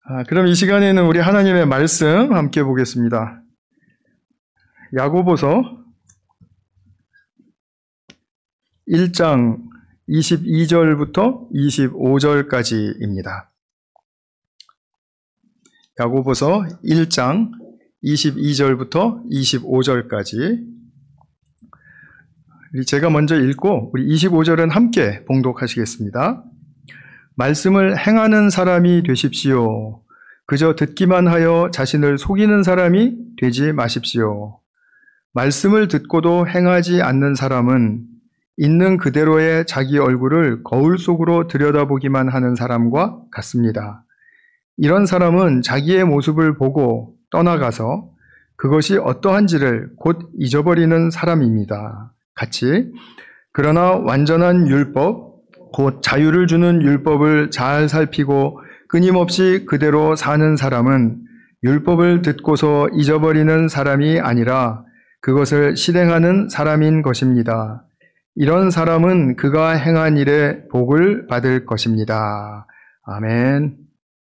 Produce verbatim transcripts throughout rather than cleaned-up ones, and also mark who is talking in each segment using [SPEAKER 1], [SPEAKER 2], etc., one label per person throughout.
[SPEAKER 1] 아, 그럼 이 시간에는 우리 하나님의 말씀 함께 보겠습니다. 야고보서 일 장 이십이 절부터 이십오 절까지입니다. 야고보서 일 장 이십이 절부터 이십오 절까지. 제가 먼저 읽고 우리 이십오 절은 함께 봉독하시겠습니다. 말씀을 행하는 사람이 되십시오. 그저 듣기만 하여 자신을 속이는 사람이 되지 마십시오. 말씀을 듣고도 행하지 않는 사람은 있는 그대로의 자기 얼굴을 거울 속으로 들여다보기만 하는 사람과 같습니다. 이런 사람은 자기의 모습을 보고 떠나가서 그것이 어떠한지를 곧 잊어버리는 사람입니다. 같이 그러나 완전한 율법, 곧 자유를 주는 율법을 잘 살피고 끊임없이 그대로 사는 사람은 율법을 듣고서 잊어버리는 사람이 아니라 그것을 실행하는 사람인 것입니다. 이런 사람은 그가 행한 일에 복을 받을 것입니다. 아멘.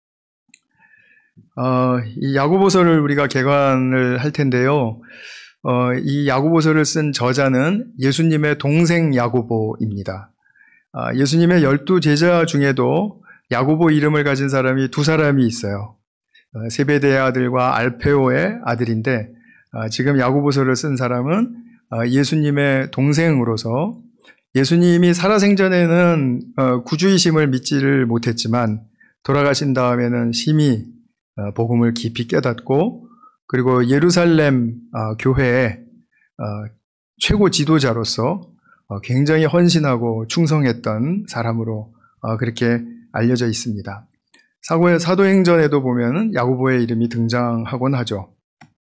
[SPEAKER 1] 어, 이 야고보서를 우리가 개관을 할 텐데요. 어, 이 야고보서를 쓴 저자는 예수님의 동생 야고보입니다. 아, 예수님의 열두 제자 중에도 야고보 이름을 가진 사람이 두 사람이 있어요. 어, 세베대의 아들과 알페오의 아들인데 아, 지금 야고보서를 쓴 사람은 아, 예수님의 동생으로서 예수님이 살아생전에는 어, 구주이심을 믿지를 못했지만 돌아가신 다음에는 심히 어, 복음을 깊이 깨닫고 그리고 예루살렘 어, 교회의 어, 최고 지도자로서 어, 굉장히 헌신하고 충성했던 사람으로 어, 그렇게 알려져 있습니다. 사고의 사도행전에도 보면 야고보의 이름이 등장하곤 하죠.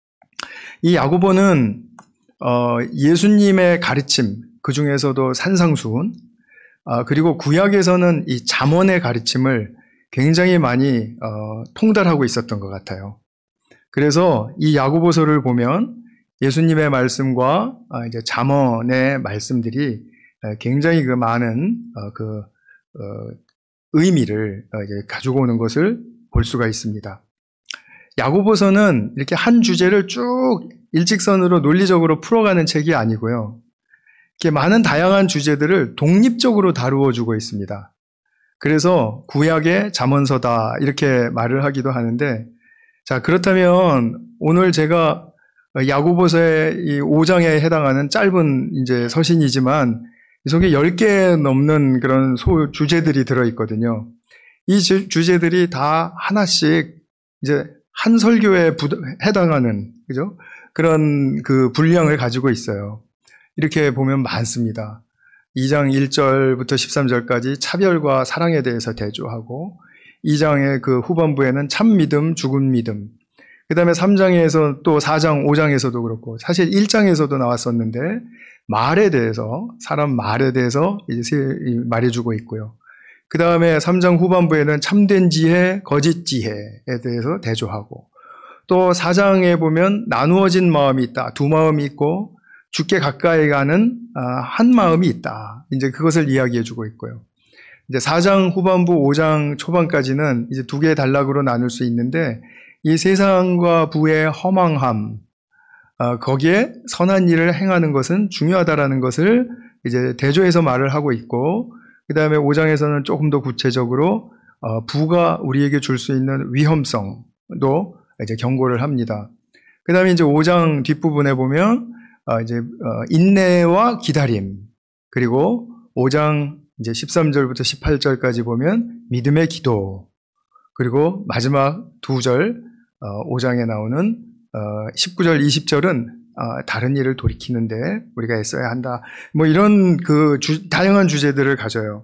[SPEAKER 1] 이 야고보는 어, 예수님의 가르침, 그 중에서도 산상수훈, 어, 그리고 구약에서는 이 잠언의 가르침을 굉장히 많이 어, 통달하고 있었던 것 같아요. 그래서 이 야고보서를 보면 예수님의 말씀과 어, 이제 잠언의 말씀들이 굉장히 그 많은 어, 그 어, 의미를 어, 이제 가지고 오는 것을 볼 수가 있습니다. 야고보서는 이렇게 한 주제를 쭉 일직선으로 논리적으로 풀어가는 책이 아니고요. 이렇게 많은 다양한 주제들을 독립적으로 다루어 주고 있습니다. 그래서 구약의 잠언서다 이렇게 말을 하기도 하는데, 자 그렇다면 오늘 제가 야고보서의 이 오 장에 해당하는 짧은 이제 서신이지만 이 속에 열 개 넘는 그런 소 주제들이 들어 있거든요. 이 주, 주제들이 다 하나씩 이제 한 설교에 부, 해당하는 그죠? 그런 그 분량을 가지고 있어요. 이렇게 보면 많습니다. 이 장 일 절부터 십삼 절까지 차별과 사랑에 대해서 대조하고 이 장의 그 후반부에는 참 믿음, 죽은 믿음. 그 다음에 삼 장에서 또 사 장, 오 장에서도 그렇고 사실 일 장에서도 나왔었는데 말에 대해서, 사람 말에 대해서 이제 말해주고 있고요. 그 다음에 삼 장 후반부에는 참된 지혜, 거짓 지혜에 대해서 대조하고 또 사 장에 보면 나누어진 마음이 있다. 두 마음이 있고 주께 가까이 가는 한 마음이 있다. 이제 그것을 이야기해주고 있고요. 이제 사 장 후반부, 오 장 초반까지는 이제 두 개의 단락으로 나눌 수 있는데 이 세상과 부의 허망함, 어, 거기에 선한 일을 행하는 것은 중요하다라는 것을 이제 대조해서 말을 하고 있고, 그 다음에 오 장에서는 조금 더 구체적으로 어, 부가 우리에게 줄 수 있는 위험성도 이제 경고를 합니다. 그 다음에 이제 오 장 뒷부분에 보면 어, 이제 어, 인내와 기다림, 그리고 오 장 이제 십삼 절부터 십팔 절까지 보면 믿음의 기도, 그리고 마지막 두 절 어, 오 장에 나오는 어, 십구 절, 이십 절은 어, 다른 일을 돌이키는데 우리가 애써야 한다. 뭐 이런 그 주, 다양한 주제들을 가져요.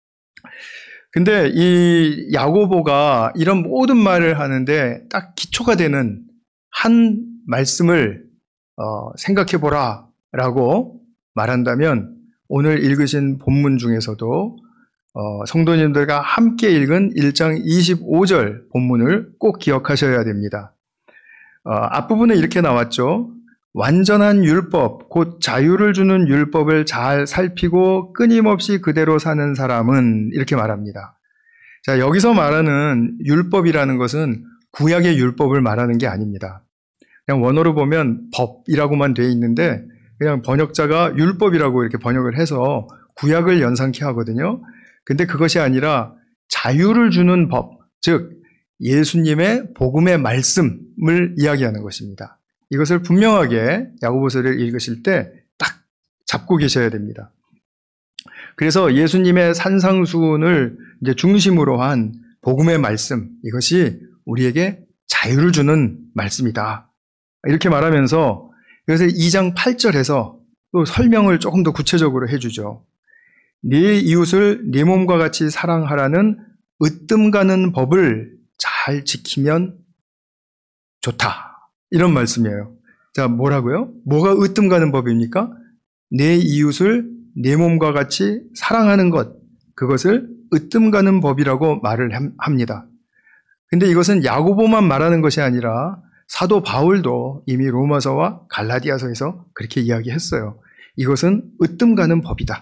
[SPEAKER 1] 근데 이 야고보가 이런 모든 말을 하는데 딱 기초가 되는 한 말씀을 어, 생각해보라 라고 말한다면 오늘 읽으신 본문 중에서도 어, 성도님들과 함께 읽은 일 장 이십오 절 본문을 꼭 기억하셔야 됩니다. 어, 앞부분에 이렇게 나왔죠. 완전한 율법, 곧 자유를 주는 율법을 잘 살피고 끊임없이 그대로 사는 사람은 이렇게 말합니다. 자, 여기서 말하는 율법이라는 것은 구약의 율법을 말하는 게 아닙니다. 그냥 원어로 보면 법이라고만 돼 있는데 그냥 번역자가 율법이라고 이렇게 번역을 해서 구약을 연상케 하거든요. 근데 그것이 아니라 자유를 주는 법, 즉 예수님의 복음의 말씀을 이야기하는 것입니다. 이것을 분명하게 야고보서를 읽으실 때 딱 잡고 계셔야 됩니다. 그래서 예수님의 산상수훈을 이제 중심으로 한 복음의 말씀, 이것이 우리에게 자유를 주는 말씀이다. 이렇게 말하면서 그래서 이 장 팔 절에서 또 설명을 조금 더 구체적으로 해주죠. 네 이웃을 네 몸과 같이 사랑하라는 으뜸 가는 법을 잘 지키면 좋다. 이런 말씀이에요. 자, 뭐라고요? 뭐가 으뜸 가는 법입니까? 내 이웃을 내 몸과 같이 사랑하는 것, 그것을 으뜸 가는 법이라고 말을 합니다. 근데 이것은 야고보만 말하는 것이 아니라 사도 바울도 이미 로마서와 갈라디아서에서 그렇게 이야기했어요. 이것은 으뜸 가는 법이다.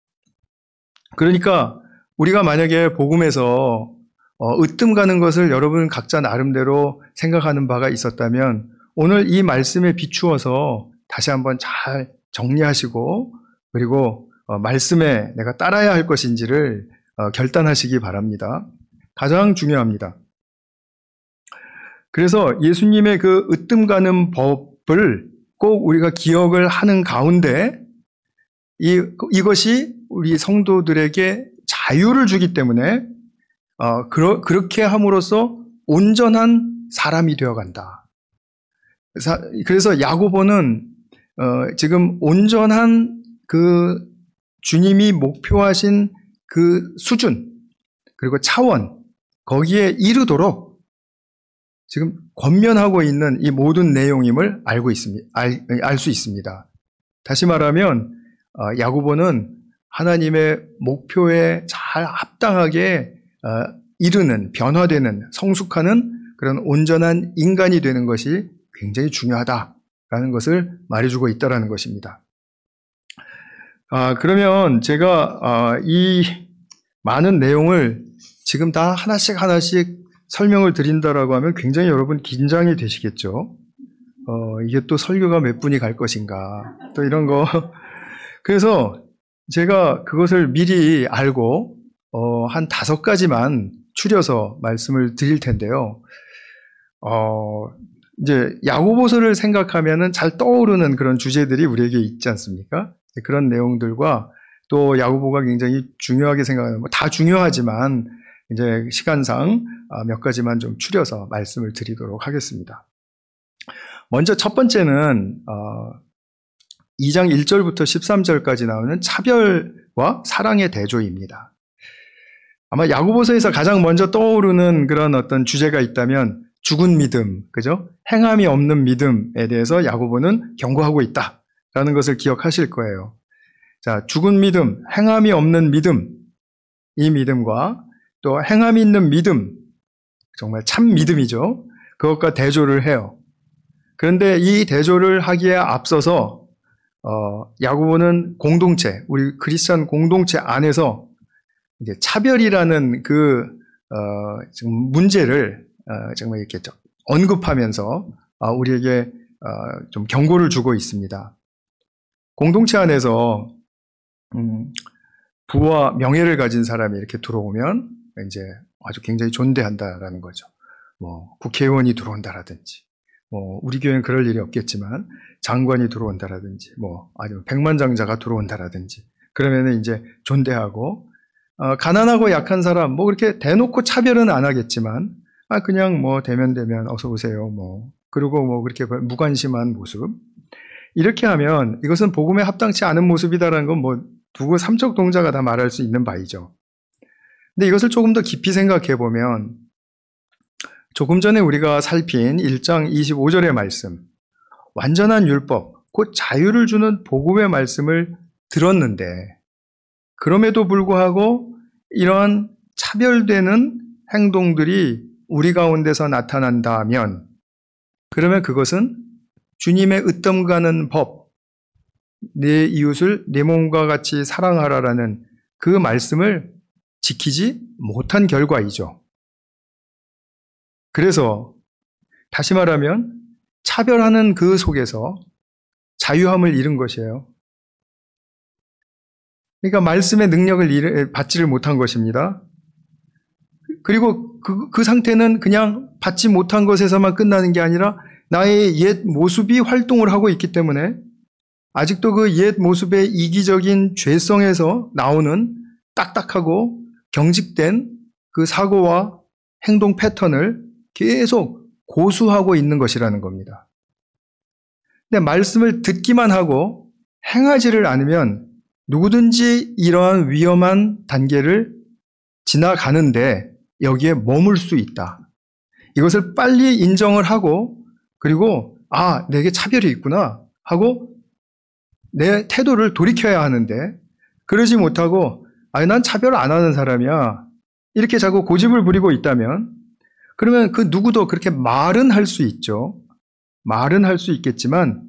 [SPEAKER 1] 그러니까 우리가 만약에 복음에서 어, 으뜸 가는 것을 여러분 각자 나름대로 생각하는 바가 있었다면 오늘 이 말씀에 비추어서 다시 한번 잘 정리하시고 그리고 어, 말씀에 내가 따라야 할 것인지를 어, 결단하시기 바랍니다. 가장 중요합니다. 그래서 예수님의 그 으뜸 가는 법을 꼭 우리가 기억을 하는 가운데 이, 이것이 우리 성도들에게 자유를 주기 때문에 어, 그러, 그렇게 함으로써 온전한 사람이 되어간다. 그래서 야고보는 어, 지금 온전한 그 주님이 목표하신 그 수준 그리고 차원 거기에 이르도록 지금 권면하고 있는 이 모든 내용임을 알고 있습니다. 알, 알 수 있습니다. 다시 말하면 어, 야고보는 하나님의 목표에 잘 합당하게 어, 이르는, 변화되는, 성숙하는 그런 온전한 인간이 되는 것이 굉장히 중요하다라는 것을 말해주고 있다는 것입니다. 아, 그러면 제가 아, 이 많은 내용을 지금 다 하나씩 하나씩 설명을 드린다라고 하면 굉장히 여러분 긴장이 되시겠죠. 어, 이게 또 설교가 몇 분이 갈 것인가, 또 이런 거. 그래서 제가 그것을 미리 알고 어, 한 다섯 가지만 추려서 말씀을 드릴 텐데요. 어, 이제 야고보서를 생각하면은 잘 떠오르는 그런 주제들이 우리에게 있지 않습니까? 그런 내용들과 또 야고보가 굉장히 중요하게 생각하는, 뭐 다 중요하지만 이제 시간상 몇 가지만 좀 추려서 말씀을 드리도록 하겠습니다. 먼저 첫 번째는 어, 이 장 일 절부터 십삼 절까지 나오는 차별과 사랑의 대조입니다. 아마 야고보서에서 가장 먼저 떠오르는 그런 어떤 주제가 있다면 죽은 믿음, 그죠? 행함이 없는 믿음에 대해서 야고보는 경고하고 있다라는 것을 기억하실 거예요. 자, 죽은 믿음, 행함이 없는 믿음, 이 믿음과 또 행함이 있는 믿음, 정말 참 믿음이죠. 그것과 대조를 해요. 그런데 이 대조를 하기에 앞서서 어, 야고보는 공동체, 우리 크리스천 공동체 안에서 이제 차별이라는 그 어, 지금 문제를 어, 정말 이렇게 언급하면서 어, 우리에게 어, 좀 경고를 주고 있습니다. 공동체 안에서 음, 부와 명예를 가진 사람이 이렇게 들어오면 이제 아주 굉장히 존대한다라는 거죠. 뭐 국회의원이 들어온다라든지, 뭐 우리 교회는 그럴 일이 없겠지만 장관이 들어온다라든지, 뭐 아니면 백만장자가 들어온다라든지, 그러면은 이제 존대하고, 어, 가난하고 약한 사람 뭐 그렇게 대놓고 차별은 안 하겠지만, 아 그냥 뭐 대면 대면 어서 오세요, 뭐 그리고 뭐 그렇게 무관심한 모습, 이렇게 하면 이것은 복음에 합당치 않은 모습이다라는 건 뭐 두고 삼척 동자가 다 말할 수 있는 바이죠. 근데 이것을 조금 더 깊이 생각해 보면, 조금 전에 우리가 살핀 일 장 이십오 절의 말씀, 완전한 율법, 곧 자유를 주는 복음의 말씀을 들었는데 그럼에도 불구하고 이러한 차별되는 행동들이 우리 가운데서 나타난다면, 그러면 그것은 주님의 으뜸 가는 법, 내 이웃을 내 몸과 같이 사랑하라라는 그 말씀을 지키지 못한 결과이죠. 그래서 다시 말하면 차별하는 그 속에서 자유함을 잃은 것이에요. 그러니까 말씀의 능력을 받지를 못한 것입니다. 그리고 그, 그 상태는 그냥 받지 못한 것에서만 끝나는 게 아니라 나의 옛 모습이 활동을 하고 있기 때문에 아직도 그 옛 모습의 이기적인 죄성에서 나오는 딱딱하고 경직된 그 사고와 행동 패턴을 계속 고수하고 있는 것이라는 겁니다. 근데 말씀을 듣기만 하고 행하지를 않으면 누구든지 이러한 위험한 단계를 지나가는데 여기에 머물 수 있다. 이것을 빨리 인정을 하고 그리고 아, 내게 차별이 있구나 하고 내 태도를 돌이켜야 하는데 그러지 못하고 아니 난 차별 안 하는 사람이야. 이렇게 자꾸 고집을 부리고 있다면 그러면 그 누구도 그렇게 말은 할 수 있죠. 말은 할 수 있겠지만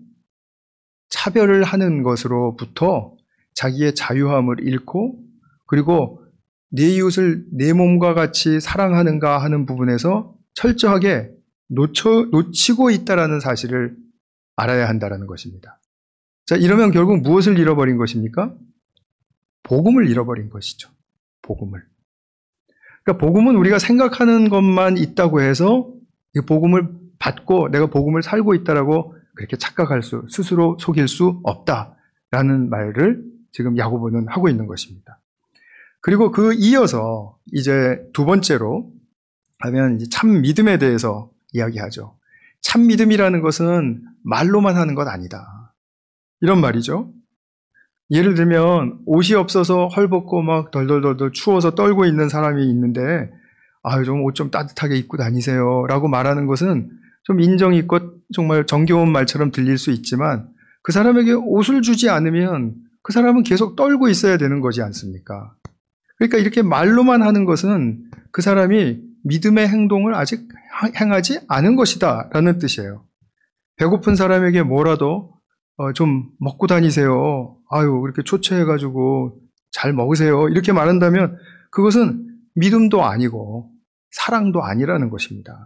[SPEAKER 1] 차별을 하는 것으로부터 자기의 자유함을 잃고 그리고 내 이웃을 내 몸과 같이 사랑하는가 하는 부분에서 철저하게 놓쳐, 놓치고 있다는 사실을 알아야 한다는 것입니다. 자, 이러면 결국 무엇을 잃어버린 것입니까? 복음을 잃어버린 것이죠. 복음을. 그러니까 복음은 우리가 생각하는 것만 있다고 해서 이 복음을 받고 내가 복음을 살고 있다라고 그렇게 착각할 수, 스스로 속일 수 없다라는 말을 지금 야고보는 하고 있는 것입니다. 그리고 그 이어서 이제 두 번째로 하면 이제 참 믿음에 대해서 이야기하죠. 참 믿음이라는 것은 말로만 하는 것 아니다. 이런 말이죠. 예를 들면 옷이 없어서 헐벗고 막 덜덜덜덜 추워서 떨고 있는 사람이 있는데 아유 좀 옷 좀 따뜻하게 입고 다니세요 라고 말하는 것은 좀 인정 있고 정말 정겨운 말처럼 들릴 수 있지만 그 사람에게 옷을 주지 않으면 그 사람은 계속 떨고 있어야 되는 거지 않습니까? 그러니까 이렇게 말로만 하는 것은 그 사람이 믿음의 행동을 아직 행하지 않은 것이다 라는 뜻이에요. 배고픈 사람에게 뭐라도 어, 좀 먹고 다니세요. 아유 그렇게 초췌해가지고 잘 먹으세요. 이렇게 말한다면 그것은 믿음도 아니고 사랑도 아니라는 것입니다.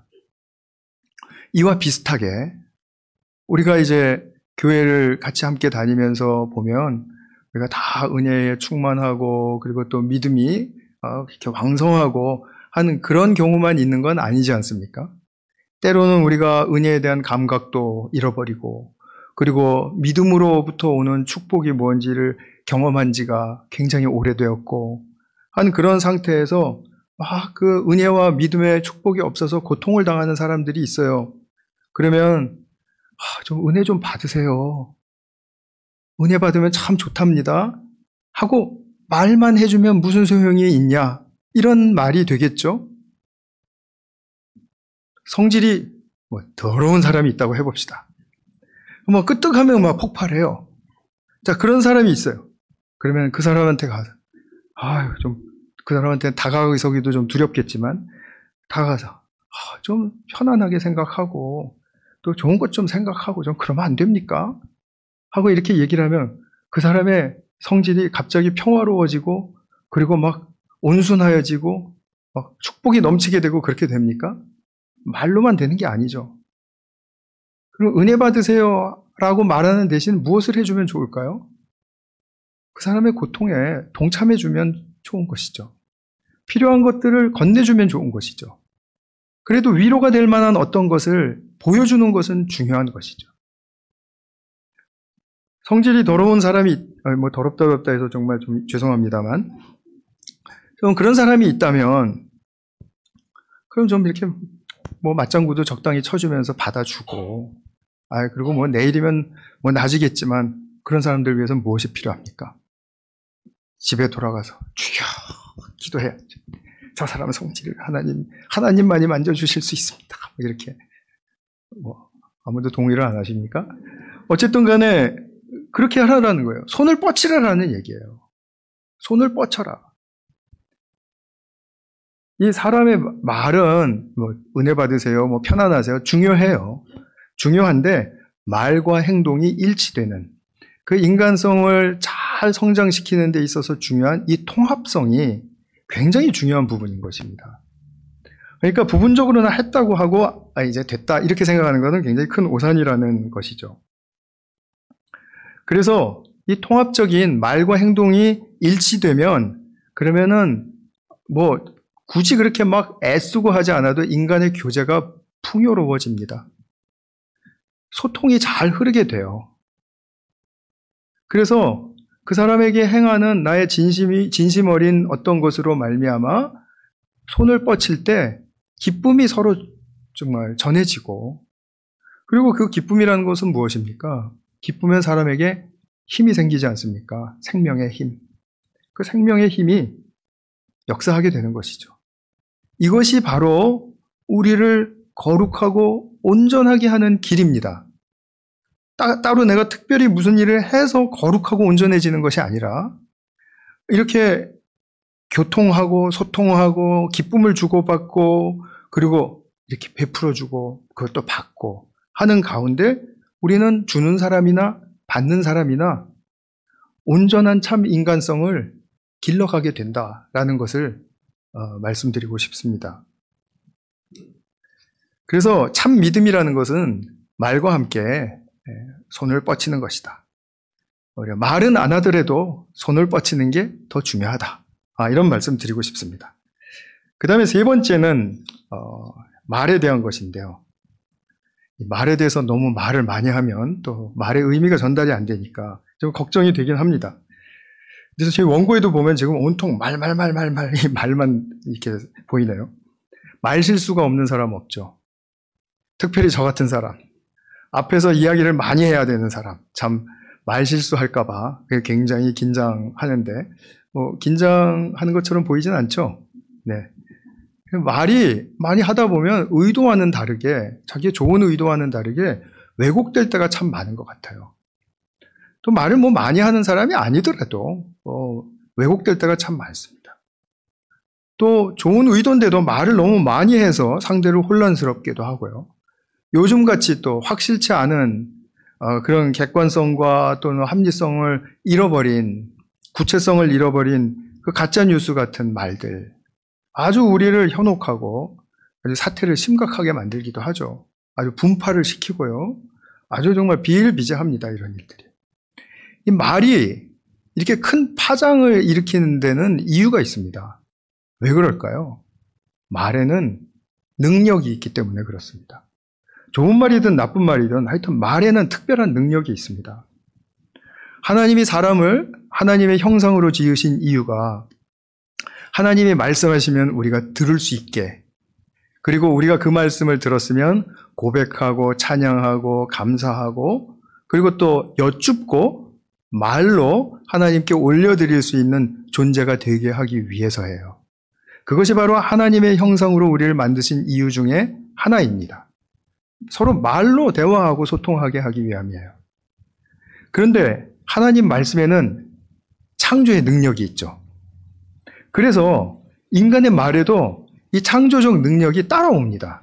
[SPEAKER 1] 이와 비슷하게 우리가 이제 교회를 같이 함께 다니면서 보면 우리가 다 은혜에 충만하고 그리고 또 믿음이 이렇게 왕성하고 하는 그런 경우만 있는 건 아니지 않습니까? 때로는 우리가 은혜에 대한 감각도 잃어버리고 그리고 믿음으로부터 오는 축복이 뭔지를 경험한 지가 굉장히 오래되었고 한 그런 상태에서 막 그 은혜와 믿음의 축복이 없어서 고통을 당하는 사람들이 있어요. 그러면 아, 좀 은혜 좀 받으세요. 은혜 받으면 참 좋답니다. 하고 말만 해주면 무슨 소용이 있냐? 이런 말이 되겠죠? 성질이 뭐 더러운 사람이 있다고 해봅시다. 뭐 끄떡하면 막 폭발해요. 자, 그런 사람이 있어요. 그러면 그 사람한테 가서, 아유, 좀, 그 사람한테 다가서기도 좀 두렵겠지만, 다가가서, 아, 좀 편안하게 생각하고, 또 좋은 것 좀 생각하고, 좀 그러면 안 됩니까? 하고 이렇게 얘기를 하면, 그 사람의 성질이 갑자기 평화로워지고, 그리고 막 온순하여지고, 막 축복이 넘치게 되고 그렇게 됩니까? 말로만 되는 게 아니죠. 그럼 은혜 받으세요 라고 말하는 대신 무엇을 해주면 좋을까요? 그 사람의 고통에 동참해주면 좋은 것이죠. 필요한 것들을 건네주면 좋은 것이죠. 그래도 위로가 될 만한 어떤 것을 보여주는 것은 중요한 것이죠. 성질이 더러운 사람이, 뭐 더럽다 더럽다 해서 정말 좀 죄송합니다만, 좀 그런 사람이 있다면, 그럼 좀 이렇게 뭐 맞장구도 적당히 쳐주면서 받아주고, 아 그리고 뭐 내일이면 뭐 나아지겠지만 그런 사람들 위해서는 무엇이 필요합니까? 집에 돌아가서 주여 기도해야죠. 저 사람 성질을 하나님 하나님만이 만져주실 수 있습니다. 이렇게 뭐 아무도 동의를 안 하십니까? 어쨌든 간에 그렇게 하라는 거예요. 손을 뻗치라라는 얘기예요. 손을 뻗쳐라. 이 사람의 말은 뭐 은혜 받으세요, 뭐 편안하세요, 중요해요. 중요한데 말과 행동이 일치되는 그 인간성을 잘 성장시키는 데 있어서 중요한 이 통합성이 굉장히 중요한 부분인 것입니다. 그러니까 부분적으로는 했다고 하고 아 이제 됐다 이렇게 생각하는 것은 굉장히 큰 오산이라는 것이죠. 그래서 이 통합적인 말과 행동이 일치되면 그러면은 뭐 굳이 그렇게 막 애쓰고 하지 않아도 인간의 교제가 풍요로워집니다. 소통이 잘 흐르게 돼요. 그래서 그 사람에게 행하는 나의 진심이 진심 어린 어떤 것으로 말미암아 손을 뻗칠 때 기쁨이 서로 정말 전해지고, 그리고 그 기쁨이라는 것은 무엇입니까? 기쁘면 사람에게 힘이 생기지 않습니까? 생명의 힘. 그 생명의 힘이 역사하게 되는 것이죠. 이것이 바로 우리를 거룩하고 온전하게 하는 길입니다. 따, 따로 내가 특별히 무슨 일을 해서 거룩하고 온전해지는 것이 아니라 이렇게 교통하고 소통하고 기쁨을 주고받고 그리고 이렇게 베풀어주고 그것도 받고 하는 가운데 우리는 주는 사람이나 받는 사람이나 온전한 참 인간성을 길러가게 된다라는 것을 어, 말씀드리고 싶습니다. 그래서 참 믿음이라는 것은 말과 함께 손을 뻗치는 것이다. 말은 안 하더라도 손을 뻗치는 게 더 중요하다. 아, 이런 말씀 드리고 싶습니다. 그 다음에 세 번째는 어, 말에 대한 것인데요. 말에 대해서 너무 말을 많이 하면 또 말의 의미가 전달이 안 되니까 좀 걱정이 되긴 합니다. 그래서 제 원고에도 보면 지금 온통 말, 말, 말, 말, 말, 이 말만 이렇게 보이네요. 말 실수가 없는 사람 없죠. 특별히 저 같은 사람. 앞에서 이야기를 많이 해야 되는 사람. 참, 말 실수할까봐 굉장히 긴장하는데, 뭐, 긴장하는 것처럼 보이진 않죠? 네. 말이 많이 하다 보면 의도와는 다르게, 자기의 좋은 의도와는 다르게 왜곡될 때가 참 많은 것 같아요. 또 말을 뭐 많이 하는 사람이 아니더라도, 어, 왜곡될 때가 참 많습니다. 또 좋은 의도인데도 말을 너무 많이 해서 상대를 혼란스럽게도 하고요. 요즘같이 또 확실치 않은 어, 그런 객관성과 또는 합리성을 잃어버린, 구체성을 잃어버린 그 가짜뉴스 같은 말들, 아주 우리를 현혹하고 아주 사태를 심각하게 만들기도 하죠. 아주 분파를 시키고요. 아주 정말 비일비재합니다, 이런 일들이. 이 말이 이렇게 큰 파장을 일으키는 데는 이유가 있습니다. 왜 그럴까요? 말에는 능력이 있기 때문에 그렇습니다. 좋은 말이든 나쁜 말이든 하여튼 말에는 특별한 능력이 있습니다. 하나님이 사람을 하나님의 형상으로 지으신 이유가 하나님이 말씀하시면 우리가 들을 수 있게, 그리고 우리가 그 말씀을 들었으면 고백하고 찬양하고 감사하고 그리고 또 여쭙고 말로 하나님께 올려드릴 수 있는 존재가 되게 하기 위해서예요. 그것이 바로 하나님의 형상으로 우리를 만드신 이유 중에 하나입니다. 서로 말로 대화하고 소통하게 하기 위함이에요. 그런데 하나님 말씀에는 창조의 능력이 있죠. 그래서 인간의 말에도 이 창조적 능력이 따라옵니다.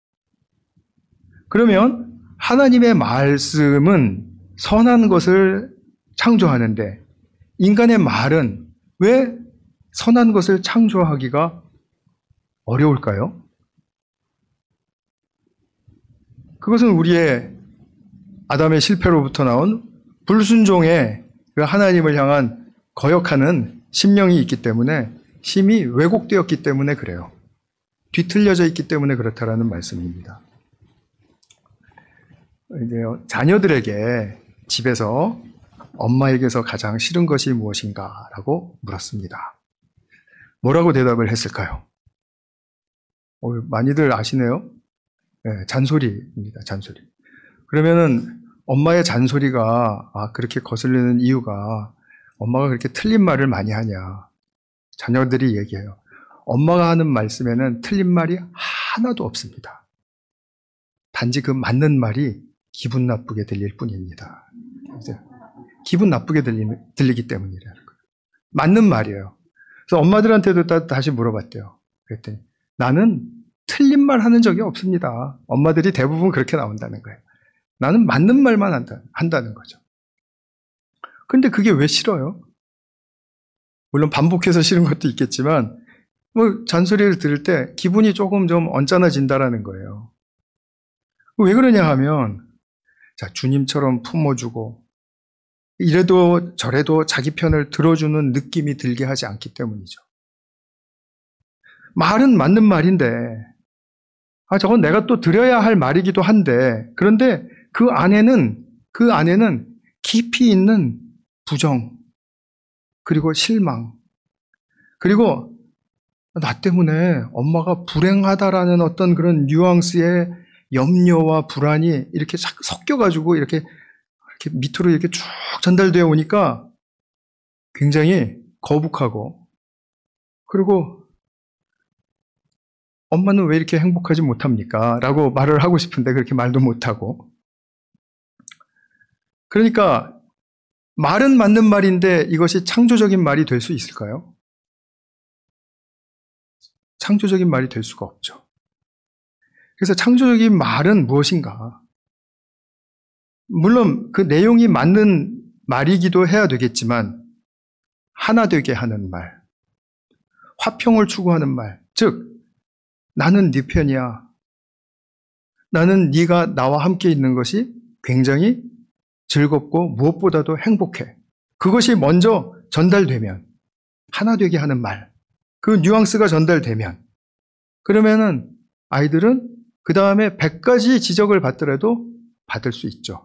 [SPEAKER 1] 그러면 하나님의 말씀은 선한 것을 창조하는데 인간의 말은 왜 선한 것을 창조하기가 어려울까요? 그것은 우리의 아담의 실패로부터 나온 불순종의 그 하나님을 향한 거역하는 심령이 있기 때문에, 심이 왜곡되었기 때문에 그래요. 뒤틀려져 있기 때문에 그렇다라는 말씀입니다. 이제 자녀들에게 집에서 엄마에게서 가장 싫은 것이 무엇인가? 라고 물었습니다. 뭐라고 대답을 했을까요? 어, 많이들 아시네요? 네, 잔소리입니다. 잔소리. 그러면은 엄마의 잔소리가 아, 그렇게 거슬리는 이유가 엄마가 그렇게 틀린 말을 많이 하냐. 자녀들이 얘기해요. 엄마가 하는 말씀에는 틀린 말이 하나도 없습니다. 단지 그 맞는 말이 기분 나쁘게 들릴 뿐입니다. 이제 기분 나쁘게 들리, 들리기 때문이라는 거예요. 맞는 말이에요. 그래서 엄마들한테도 다, 다시 물어봤대요. 그랬더니 나는 틀린 말 하는 적이 없습니다. 엄마들이 대부분 그렇게 나온다는 거예요. 나는 맞는 말만 한다, 한다는 거죠. 근데 그게 왜 싫어요? 물론 반복해서 싫은 것도 있겠지만 뭐 잔소리를 들을 때 기분이 조금 좀 언짢아진다라는 거예요. 왜 그러냐 하면 자, 주님처럼 품어주고 이래도 저래도 자기 편을 들어주는 느낌이 들게 하지 않기 때문이죠. 말은 맞는 말인데 아, 저건 내가 또 드려야 할 말이기도 한데 그런데 그 안에는 그 안에는 깊이 있는 부정 그리고 실망 그리고 나 때문에 엄마가 불행하다라는 어떤 그런 뉘앙스의 염려와 불안이 이렇게 섞여가지고 이렇게, 이렇게 밑으로 이렇게 쭉 전달되어 오니까 굉장히 거북하고 그리고 엄마는 왜 이렇게 행복하지 못합니까? 라고 말을 하고 싶은데 그렇게 말도 못하고 그러니까 말은 맞는 말인데 이것이 창조적인 말이 될 수 있을까요? 창조적인 말이 될 수가 없죠. 그래서 창조적인 말은 무엇인가? 물론 그 내용이 맞는 말이기도 해야 되겠지만 하나 되게 하는 말, 화평을 추구하는 말, 즉 나는 네 편이야. 나는 네가 나와 함께 있는 것이 굉장히 즐겁고 무엇보다도 행복해. 그것이 먼저 전달되면 하나 되게 하는 말, 그 뉘앙스가 전달되면 그러면은 아이들은 그 다음에 백 가지 지적을 받더라도 받을 수 있죠.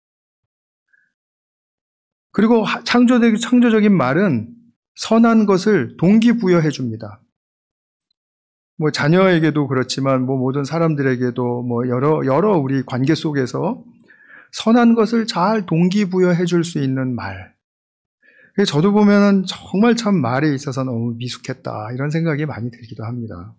[SPEAKER 1] 그리고 창조적, 창조적인 말은 선한 것을 동기부여해 줍니다. 뭐 자녀에게도 그렇지만 뭐 모든 사람들에게도 뭐 여러 여러 우리 관계 속에서 선한 것을 잘 동기부여해 줄 수 있는 말. 저도 보면은 정말 참 말에 있어서 너무 미숙했다 이런 생각이 많이 들기도 합니다.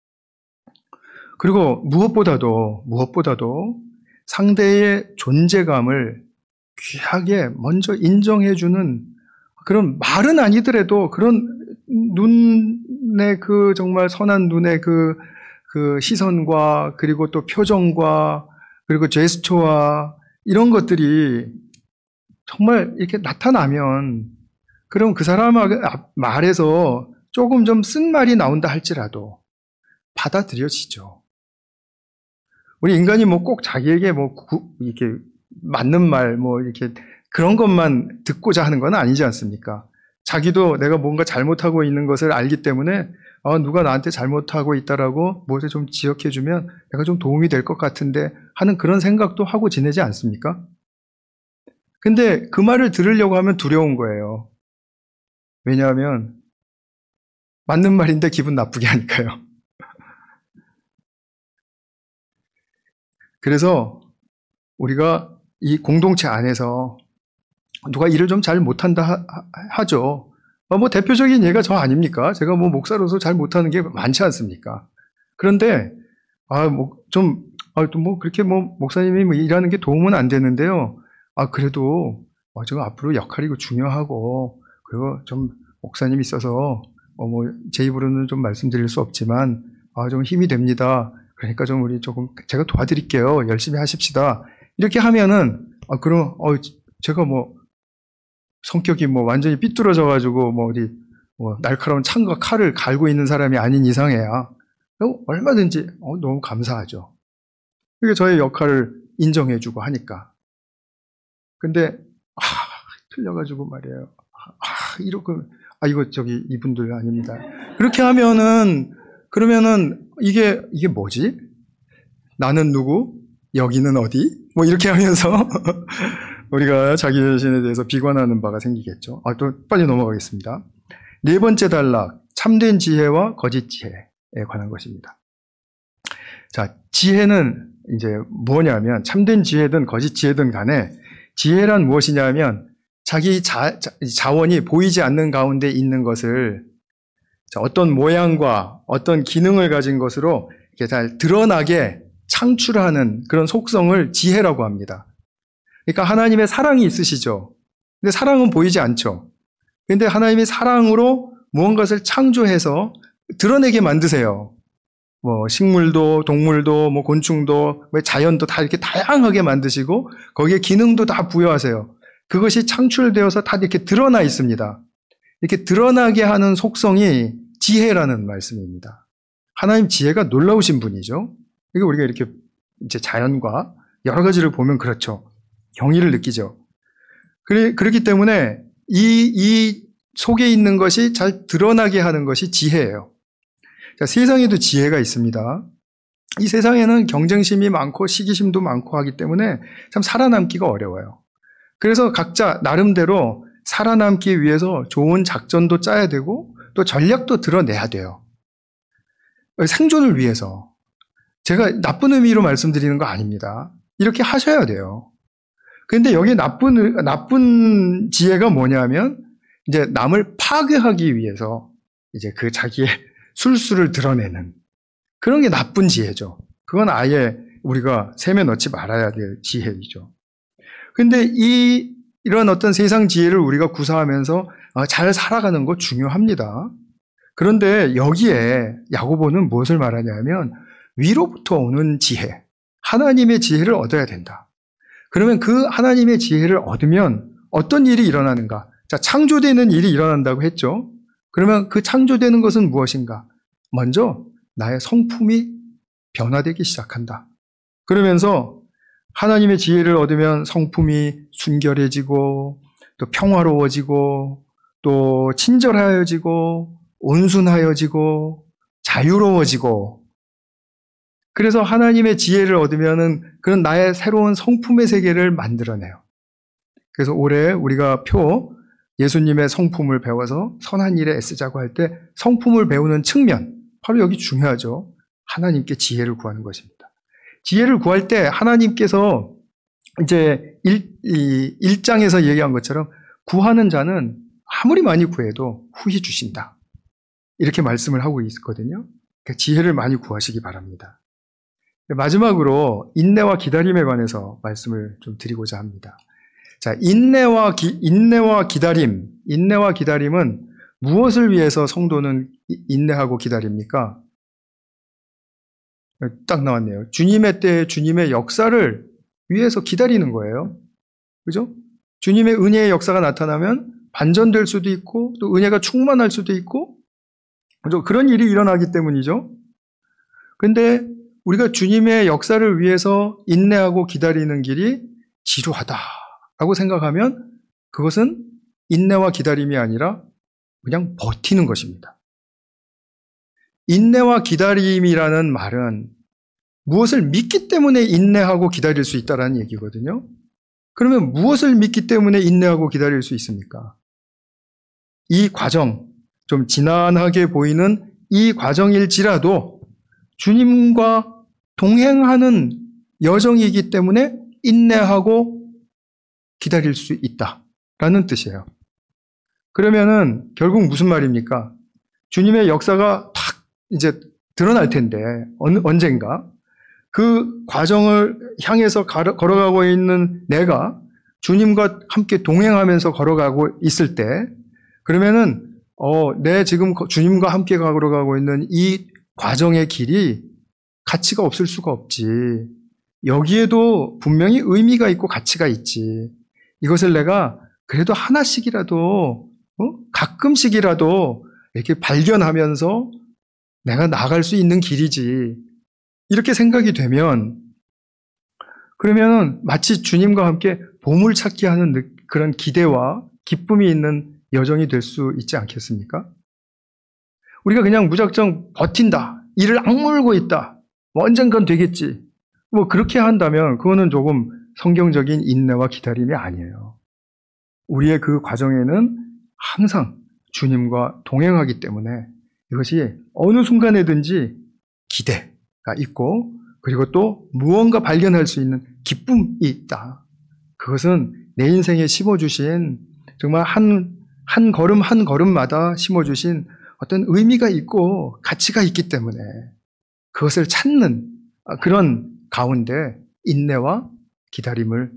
[SPEAKER 1] 그리고 무엇보다도 무엇보다도 상대의 존재감을 귀하게 먼저 인정해주는 그런 말은 아니더라도 그런 눈의 그 정말 선한 눈의 그, 그 시선과 그리고 또 표정과 그리고 제스처와 이런 것들이 정말 이렇게 나타나면 그럼 그 사람 말에서 조금 좀 쓴 말이 나온다 할지라도 받아들여지죠. 우리 인간이 뭐 꼭 자기에게 뭐 이렇게 맞는 말, 뭐 이렇게 그런 것만 듣고자 하는 건 아니지 않습니까? 자기도 내가 뭔가 잘못하고 있는 것을 알기 때문에 아, 누가 나한테 잘못하고 있다라고 무엇을 좀 지적해주면 내가 좀 도움이 될 것 같은데 하는 그런 생각도 하고 지내지 않습니까? 근데 그 말을 들으려고 하면 두려운 거예요. 왜냐하면 맞는 말인데 기분 나쁘게 하니까요. 그래서 우리가 이 공동체 안에서 누가 일을 좀 잘 못한다 하, 하죠. 뭐 대표적인 예가 저 아닙니까? 제가 뭐 목사로서 잘 못하는 게 많지 않습니까? 그런데 아, 뭐 좀 아, 또 뭐 그렇게 뭐 목사님이 뭐 일하는 게 도움은 안 되는데요. 아, 그래도 어, 저 앞으로 역할이 중요하고 그리고 좀 목사님이 있어서 어, 뭐 제 입으로는 좀 말씀드릴 수 없지만 아, 좀 힘이 됩니다. 그러니까 좀 우리 조금 제가 도와드릴게요. 열심히 하십시다. 이렇게 하면은 아, 그럼 어, 제가 뭐 성격이 뭐 완전히 삐뚤어져가지고 뭐 어디 뭐 날카로운 창과 칼을 갈고 있는 사람이 아닌 이상해야 얼마든지 어, 너무 감사하죠. 그게 저의 역할을 인정해주고 하니까. 근데 아, 틀려가지고 말이에요. 아, 이렇게 아 이거 저기 이분들 아닙니다. 그렇게 하면은 그러면은 이게 이게 뭐지? 나는 누구? 여기는 어디? 뭐 이렇게 하면서 우리가 자기 자신에 대해서 비관하는 바가 생기겠죠. 아, 또 빨리 넘어가겠습니다. 네 번째 단락, 참된 지혜와 거짓 지혜에 관한 것입니다. 자, 지혜는 이제 뭐냐면 참된 지혜든 거짓 지혜든 간에 지혜란 무엇이냐면 자기 자, 자원이 보이지 않는 가운데 있는 것을 어떤 모양과 어떤 기능을 가진 것으로 이렇게 잘 드러나게 창출하는 그런 속성을 지혜라고 합니다. 그러니까 하나님의 사랑이 있으시죠. 근데 사랑은 보이지 않죠. 근데 하나님의 사랑으로 무언가를 창조해서 드러내게 만드세요. 뭐 식물도 동물도 뭐 곤충도 자연도 다 이렇게 다양하게 만드시고 거기에 기능도 다 부여하세요. 그것이 창출되어서 다 이렇게 드러나 있습니다. 이렇게 드러나게 하는 속성이 지혜라는 말씀입니다. 하나님 지혜가 놀라우신 분이죠. 이게 우리가 이렇게 이제 자연과 여러 가지를 보면 그렇죠. 경의를 느끼죠. 그래, 그렇기 때문에 이, 이 속에 있는 것이 잘 드러나게 하는 것이 지혜예요. 자, 세상에도 지혜가 있습니다. 이 세상에는 경쟁심이 많고 시기심도 많고 하기 때문에 참 살아남기가 어려워요. 그래서 각자 나름대로 살아남기 위해서 좋은 작전도 짜야 되고 또 전략도 드러내야 돼요. 생존을 위해서. 제가 나쁜 의미로 말씀드리는 거 아닙니다. 이렇게 하셔야 돼요. 그런데 여기 나쁜, 나쁜 지혜가 뭐냐면 이제 남을 파괴하기 위해서 이제 그 자기의 술수를 드러내는 그런 게 나쁜 지혜죠. 그건 아예 우리가 셈에 넣지 말아야 될 지혜이죠. 근데 이, 이런 어떤 세상 지혜를 우리가 구사하면서 잘 살아가는 거 중요합니다. 그런데 여기에 야고보는 무엇을 말하냐면 위로부터 오는 지혜, 하나님의 지혜를 얻어야 된다. 그러면 그 하나님의 지혜를 얻으면 어떤 일이 일어나는가? 자, 창조되는 일이 일어난다고 했죠. 그러면 그 창조되는 것은 무엇인가? 먼저 나의 성품이 변화되기 시작한다. 그러면서 하나님의 지혜를 얻으면 성품이 순결해지고 또 평화로워지고 또 친절하여지고 온순하여지고 자유로워지고 그래서 하나님의 지혜를 얻으면은 그런 나의 새로운 성품의 세계를 만들어내요. 그래서 올해 우리가 표 예수님의 성품을 배워서 선한 일에 애쓰자고 할 때 성품을 배우는 측면, 바로 여기 중요하죠. 하나님께 지혜를 구하는 것입니다. 지혜를 구할 때 하나님께서 이제 일, 이 일 장에서 얘기한 것처럼 구하는 자는 아무리 많이 구해도 후히 주신다. 이렇게 말씀을 하고 있거든요. 그러니까 지혜를 많이 구하시기 바랍니다. 마지막으로 인내와 기다림에 관해서 말씀을 좀 드리고자 합니다. 자, 인내와 기, 인내와 기다림, 인내와 기다림은 무엇을 위해서 성도는 인내하고 기다립니까? 딱 나왔네요. 주님의 때에 주님의 역사를 위해서 기다리는 거예요. 그죠? 주님의 은혜의 역사가 나타나면 반전될 수도 있고 또 은혜가 충만할 수도 있고 그죠? 그런 일이 일어나기 때문이죠. 근데 우리가 주님의 역사를 위해서 인내하고 기다리는 길이 지루하다라고 생각하면 그것은 인내와 기다림이 아니라 그냥 버티는 것입니다. 인내와 기다림이라는 말은 무엇을 믿기 때문에 인내하고 기다릴 수 있다는 얘기거든요. 그러면 무엇을 믿기 때문에 인내하고 기다릴 수 있습니까? 이 과정, 좀 지난하게 보이는 이 과정일지라도 주님과 동행하는 여정이기 때문에 인내하고 기다릴 수 있다라는 뜻이에요. 그러면은 결국 무슨 말입니까? 주님의 역사가 탁 이제 드러날 텐데 어느, 언젠가 그 과정을 향해서 걸어가고 있는 내가 주님과 함께 동행하면서 걸어가고 있을 때 그러면은 어, 내 지금 주님과 함께 걸어가고 있는 이 과정의 길이 가치가 없을 수가 없지. 여기에도 분명히 의미가 있고 가치가 있지. 이것을 내가 그래도 하나씩이라도 어? 가끔씩이라도 이렇게 발견하면서 내가 나아갈 수 있는 길이지. 이렇게 생각이 되면 그러면 마치 주님과 함께 보물찾기 하는 그런 기대와 기쁨이 있는 여정이 될 수 있지 않겠습니까? 우리가 그냥 무작정 버틴다. 이를 악물고 있다. 뭐 언젠간 되겠지. 뭐 그렇게 한다면 그거는 조금 성경적인 인내와 기다림이 아니에요. 우리의 그 과정에는 항상 주님과 동행하기 때문에 이것이 어느 순간에든지 기대가 있고 그리고 또 무언가 발견할 수 있는 기쁨이 있다. 그것은 내 인생에 심어주신 정말 한, 한 걸음 한 걸음마다 심어주신 어떤 의미가 있고 가치가 있기 때문에 그것을 찾는 그런 가운데 인내와 기다림을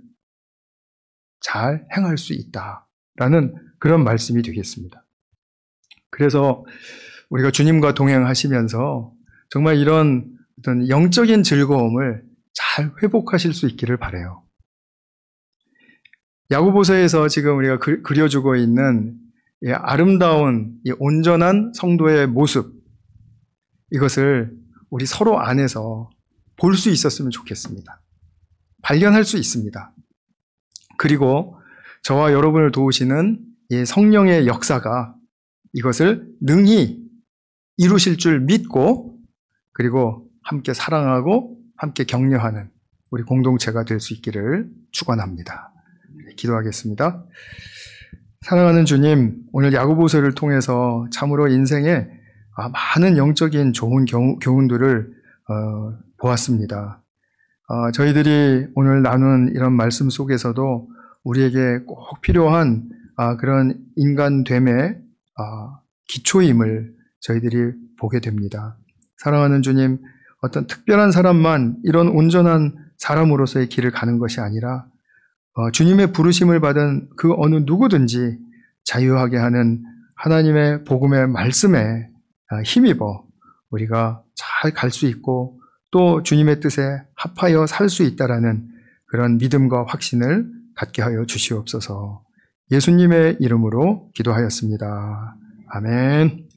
[SPEAKER 1] 잘 행할 수 있다라는 그런 말씀이 되겠습니다. 그래서 우리가 주님과 동행하시면서 정말 이런 어떤 영적인 즐거움을 잘 회복하실 수 있기를 바라요. 야고보서에서 지금 우리가 그려주고 있는 이 아름다운 이 온전한 성도의 모습, 이것을 우리 서로 안에서 볼 수 있었으면 좋겠습니다. 발견할 수 있습니다. 그리고 저와 여러분을 도우시는 이 성령의 역사가 이것을 능히 이루실 줄 믿고, 그리고 함께 사랑하고 함께 격려하는 우리 공동체가 될 수 있기를 축원합니다. 기도하겠습니다. 사랑하는 주님, 오늘 야고보서를 통해서 참으로 인생에 많은 영적인 좋은 교훈들을 어, 보았습니다. 어, 저희들이 오늘 나눈 이런 말씀 속에서도 우리에게 꼭 필요한 아, 그런 인간됨의 아, 기초임을 저희들이 보게 됩니다. 사랑하는 주님, 어떤 특별한 사람만 이런 온전한 사람으로서의 길을 가는 것이 아니라 어, 주님의 부르심을 받은 그 어느 누구든지 자유하게 하는 하나님의 복음의 말씀에 아, 힘입어 우리가 잘 갈 수 있고 또 주님의 뜻에 합하여 살 수 있다라는 그런 믿음과 확신을 갖게 하여 주시옵소서. 예수님의 이름으로 기도하였습니다. 아멘.